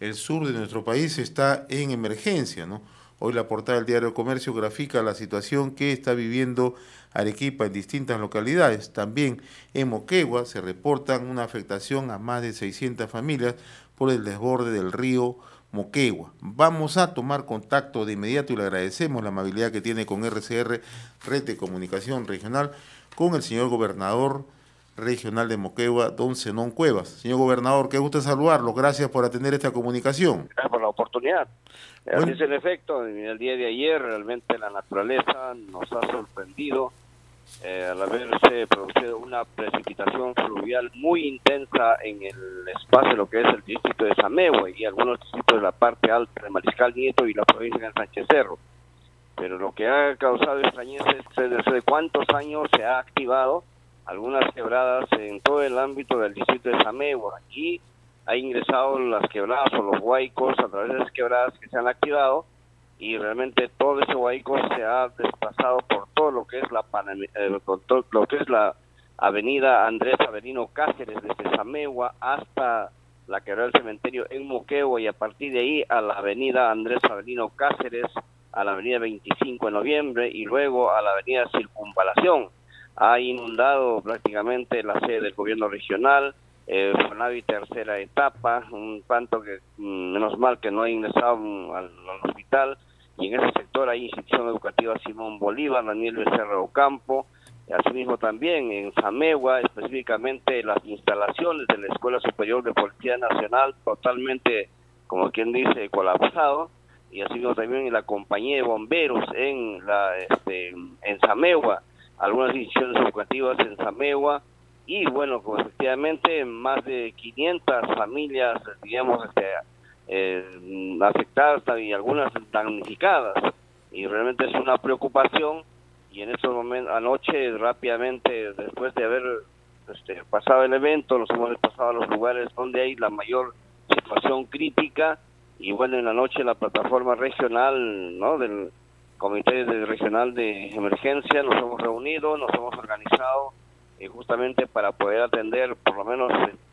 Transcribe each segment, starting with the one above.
el sur de nuestro país está en emergencia, ¿no? Hoy la portada del diario Comercio grafica la situación que está viviendo Arequipa en distintas localidades. También en Moquegua se reportan una afectación a más de 600 familias por el desborde del río Moquegua. Vamos a tomar contacto de inmediato y le agradecemos la amabilidad que tiene con RCR, Red de Comunicación Regional, con el señor gobernador regional de Moquegua, don Zenón Cuevas. Señor gobernador, qué gusto saludarlo. Gracias por atender esta comunicación. Gracias por la oportunidad. Bueno, Así es el efecto. En el día de ayer realmente la naturaleza nos ha sorprendido al haberse producido una precipitación fluvial muy intensa en el espacio de lo que es el distrito de Samehue y algunos distritos de la parte alta de Mariscal Nieto y la provincia de Sánchez Cerro. Pero lo que ha causado extrañeza es desde cuántos años se ha activado algunas quebradas en todo el ámbito del distrito de Samehue. Aquí ha ingresado las quebradas o los huaicos a través de las quebradas que se han activado y realmente todo ese huaico se ha desplazado por todo lo que es la avenida Andrés Avelino Cáceres desde Samehue hasta la quebrada del cementerio en Moquegua y a partir de ahí a la avenida Andrés Avelino Cáceres, a la avenida 25 de noviembre y luego a la avenida Circunvalación. Ha inundado prácticamente la sede del gobierno regional, Fonavi tercera etapa, un tanto que menos mal que no ha ingresado al hospital, y en ese sector hay institución educativa Simón Bolívar, Daniel Becerra Ocampo, asimismo también en Samehue, específicamente las instalaciones de la Escuela Superior de Policía Nacional totalmente, como quien dice, colapsado, y asimismo también en la compañía de bomberos en Samehue, algunas instituciones educativas en Samehue, y bueno, pues efectivamente más de 500 familias, digamos, afectadas y algunas damnificadas, y realmente es una preocupación. Y en estos momentos, anoche rápidamente, después de haber pasado el evento, nos hemos desplazado a los lugares donde hay la mayor situación crítica, y bueno, en la noche la plataforma regional, ¿no?, del Comité Regional de Emergencia, nos hemos reunido, nos hemos organizado justamente para poder atender, por lo menos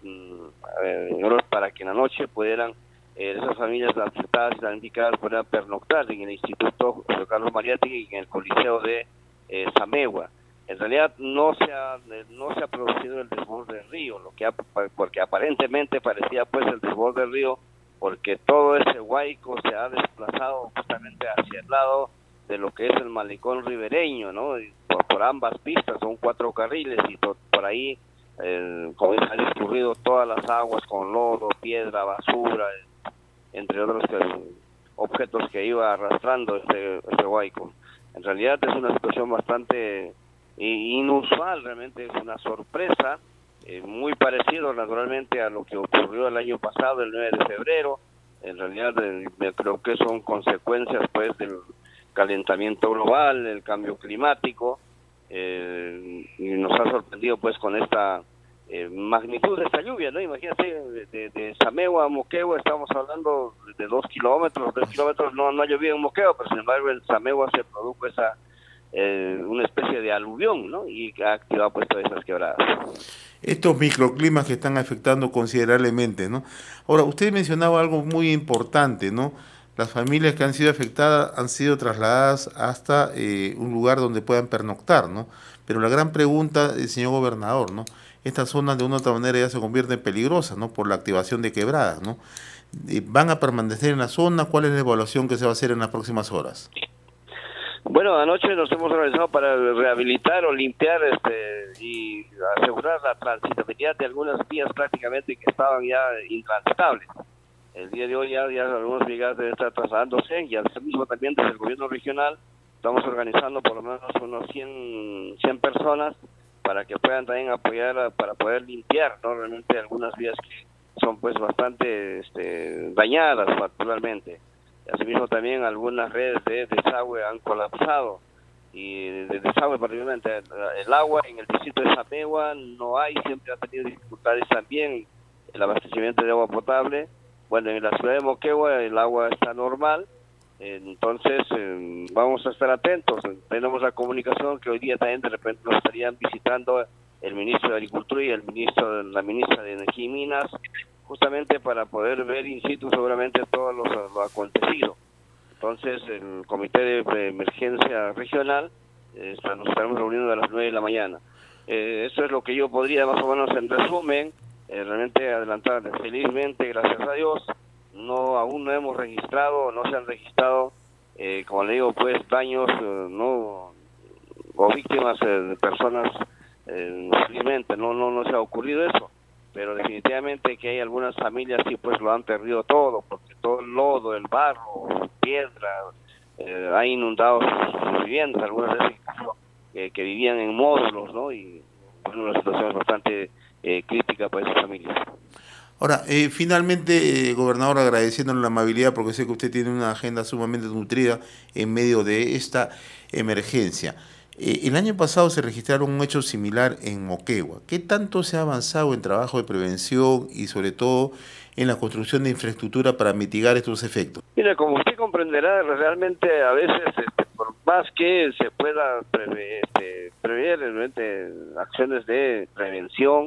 para que en la noche pudieran esas familias afectadas y damnificadas puedan pernoctar en el Instituto José Carlos Mariátegui y en el Coliseo de Samehue. En realidad no se ha producido el desborde del río, porque aparentemente parecía pues el desborde del río, porque todo ese huaico se ha desplazado justamente hacia el lado de lo que es el malecón ribereño, ¿no? Por ambas pistas, son 4 carriles y por ahí como han escurrido todas las aguas con lodo, piedra, basura, entre otros objetos que iba arrastrando este huaico. En realidad es una situación bastante inusual, realmente es una sorpresa, muy parecido naturalmente a lo que ocurrió el año pasado, el 9 de febrero. En realidad creo que son consecuencias pues del calentamiento global, el cambio climático, y nos ha sorprendido pues con esta magnitud de esta lluvia, ¿no? Imagínate, de Samehue a Moquegua estamos hablando de 2 kilómetros, 3 kilómetros, no ha llovido en Moquegua, pero sin embargo en Samehue se produjo una especie de aluvión, ¿no? Y ha activado pues todas esas quebradas. Estos microclimas que están afectando considerablemente, ¿no? Ahora, usted mencionaba algo muy importante, ¿no? Las familias que han sido afectadas han sido trasladadas hasta un lugar donde puedan pernoctar, ¿no? Pero la gran pregunta, señor gobernador, ¿no? Estas zonas de una u otra manera ya se convierten peligrosas, ¿no? Por la activación de quebradas, ¿no? ¿Van a permanecer en la zona? ¿Cuál es la evaluación que se va a hacer en las próximas horas? Bueno, anoche nos hemos organizado para rehabilitar o limpiar y asegurar la transitabilidad de algunas vías prácticamente que estaban ya intransitables. El día de hoy ya algunos brigadas deben estar trasladándose, y asimismo también desde el gobierno regional estamos organizando por lo menos unos 100 personas para que puedan también apoyar para poder limpiar, ¿no?, realmente algunas vías que son pues bastante dañadas particularmente. Asimismo también algunas redes de desagüe han colapsado, y de desagüe particularmente el agua en el distrito de Samehue no hay, siempre ha tenido dificultades también el abastecimiento de agua potable. Bueno, en la ciudad de Moquegua el agua está normal, entonces vamos a estar atentos. Tenemos la comunicación que hoy día también de repente nos estarían visitando el ministro de Agricultura y la ministra de Energía y Minas, justamente para poder ver in situ seguramente todo lo acontecido. Entonces, el Comité de Emergencia Regional nos estaremos reuniendo a las 9 de la mañana. Eso es lo que yo podría más o menos en resumen, realmente adelantar. Felizmente, gracias a Dios, aún no hemos registrado, no se han registrado, como le digo, pues daños o víctimas de personas, felizmente no se ha ocurrido eso, pero definitivamente que hay algunas familias sí pues lo han perdido todo, porque todo el lodo, el barro, piedra, ha inundado sus viviendas, algunas veces que vivían en módulos, ¿no? Y bueno, una situación bastante crítica para esas familias. Ahora, finalmente, gobernador, agradeciéndole la amabilidad, porque sé que usted tiene una agenda sumamente nutrida en medio de esta emergencia. El año pasado se registraron un hecho similar en Moquegua. ¿Qué tanto se ha avanzado en trabajo de prevención y sobre todo en la construcción de infraestructura para mitigar estos efectos? Mira, como usted comprenderá, realmente a veces, por más que se pueda prever realmente acciones de prevención,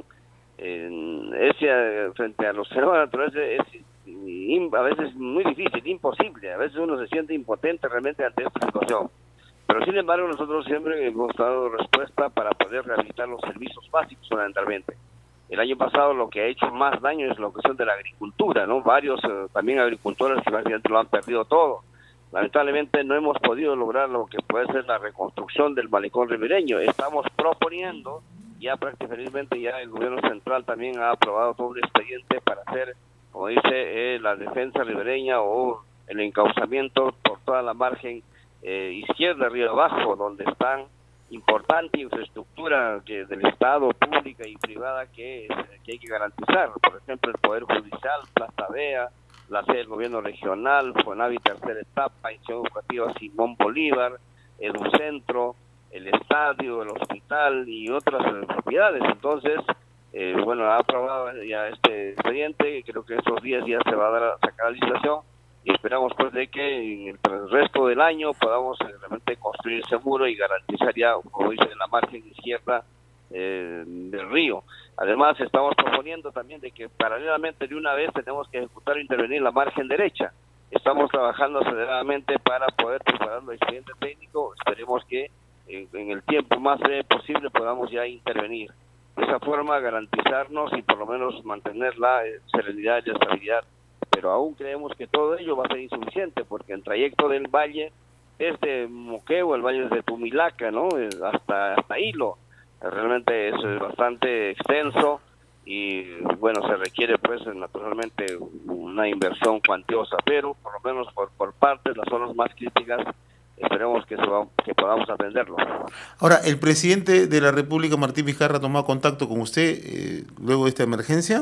frente a los fenómenos naturales es a veces muy difícil, imposible. A veces uno se siente impotente realmente ante esta situación. Pero sin embargo nosotros siempre hemos dado respuesta para poder rehabilitar los servicios básicos fundamentalmente. El año pasado lo que ha hecho más daño es la cuestión de la agricultura, ¿no? Varios también agricultores que básicamente lo han perdido todo. Lamentablemente no hemos podido lograr lo que puede ser la reconstrucción del malecón ribereño. Estamos proponiendo, ya prácticamente ya el gobierno central también ha aprobado todo un expediente para hacer, como dice, la defensa ribereña o el encauzamiento por toda la margen izquierda, río abajo, donde están importante infraestructura del Estado, pública y privada, que hay que garantizar. Por ejemplo, el Poder Judicial, Plaza Vea, la sede del gobierno regional, FONAVI tercera etapa, Institución Educativa Simón Bolívar, Educentro, el estadio, el hospital y otras propiedades. Entonces, bueno, ha aprobado ya este expediente, creo que estos días ya se va a dar a sacar la licitación, y esperamos pues de que en el resto del año podamos realmente construir seguro y garantizar ya, como dice, la margen izquierda del río. Además estamos proponiendo también de que paralelamente de una vez tenemos que ejecutar e intervenir la margen derecha. Estamos trabajando aceleradamente para poder preparar el expediente técnico. Esperemos que en el tiempo más breve posible podamos ya intervenir. De esa forma garantizarnos y por lo menos mantener la serenidad y estabilidad. Pero aún creemos que todo ello va a ser insuficiente, porque el trayecto del valle es de Moquegua, el valle es de Tumilaca, ¿no? Hasta Hilo. Realmente es bastante extenso y bueno, se requiere pues naturalmente una inversión cuantiosa, pero por lo menos por partes, las zonas más críticas, esperemos que podamos atenderlo. Ahora, ¿el presidente de la República, Martín Vizcarra, ha tomado contacto con usted luego de esta emergencia?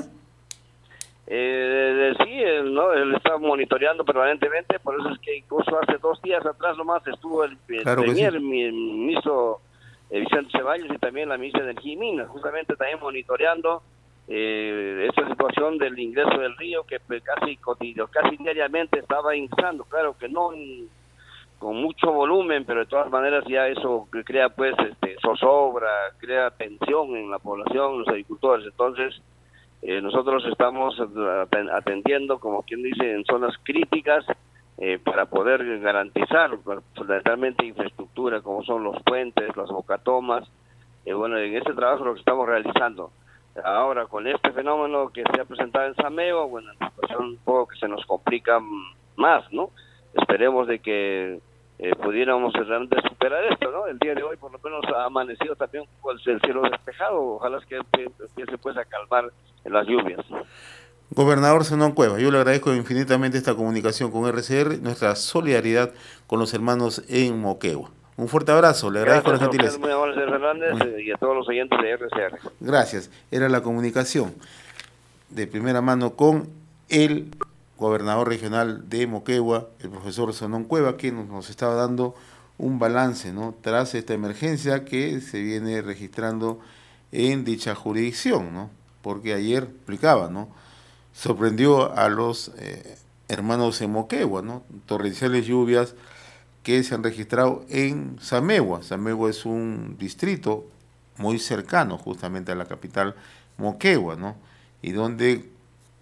Sí, él está monitoreando permanentemente, por eso es que incluso hace 2 días atrás nomás estuvo el premier, sí, mi ministro Vicente Ceballos, y también la ministra de Energía y Minas, justamente también monitoreando esta situación del ingreso del río, que casi diariamente estaba ingresando, claro que no con mucho volumen, pero de todas maneras ya eso crea pues zozobra, crea tensión en la población, los agricultores. Entonces nosotros estamos atendiendo, como quien dice, en zonas críticas para poder garantizar fundamentalmente infraestructura, como son los puentes, las bocatomas. Bueno, en este trabajo lo que estamos realizando. Ahora, con este fenómeno que se ha presentado en Sameo, bueno, la situación un poco que se nos complica más, ¿no? Esperemos de que pudiéramos realmente superar esto, ¿no? El día de hoy por lo menos ha amanecido también con el cielo despejado, ojalá que empiece pues a calmar las lluvias. Gobernador Zenón Cuevas, yo le agradezco infinitamente esta comunicación con RCR, nuestra solidaridad con los hermanos en Moquegua. Un fuerte abrazo, le agradezco la gentileza. Muy amable, señor Fernández, y a todos los oyentes de RCR. Gracias, era la comunicación de primera mano con el gobernador regional de Moquegua, el profesor Zenón Cuevas, que nos estaba dando un balance, ¿no?, tras esta emergencia que se viene registrando en dicha jurisdicción, ¿no?, porque ayer explicaba, ¿no?, sorprendió a los hermanos en Moquegua, ¿no?, torrenciales lluvias que se han registrado en Samegua. Samegua es un distrito muy cercano justamente a la capital Moquegua, ¿no?, y donde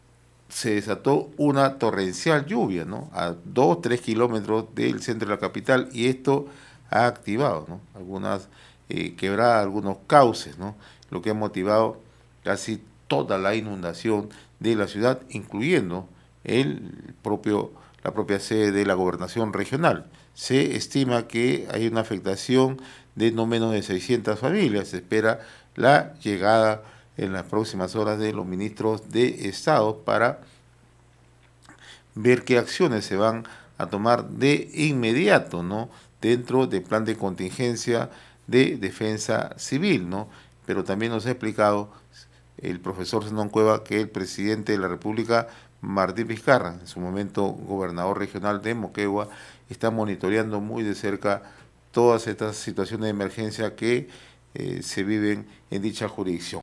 se desató una torrencial lluvia, ¿no? A 2, 3 kilómetros del centro de la capital, y esto ha activado, ¿no? Algunas quebradas, algunos cauces, ¿no? Lo que ha motivado casi toda la inundación de la ciudad, incluyendo la propia sede de la gobernación regional. Se estima que hay una afectación de no menos de 600 familias. Se espera la llegada en las próximas horas de los ministros de Estado para ver qué acciones se van a tomar de inmediato, ¿no? Dentro del plan de contingencia de defensa civil, ¿no? Pero también nos ha explicado el profesor Zenón Cueva que el presidente de la República, Martín Vizcarra, en su momento gobernador regional de Moquegua, está monitoreando muy de cerca todas estas situaciones de emergencia que se viven en dicha jurisdicción.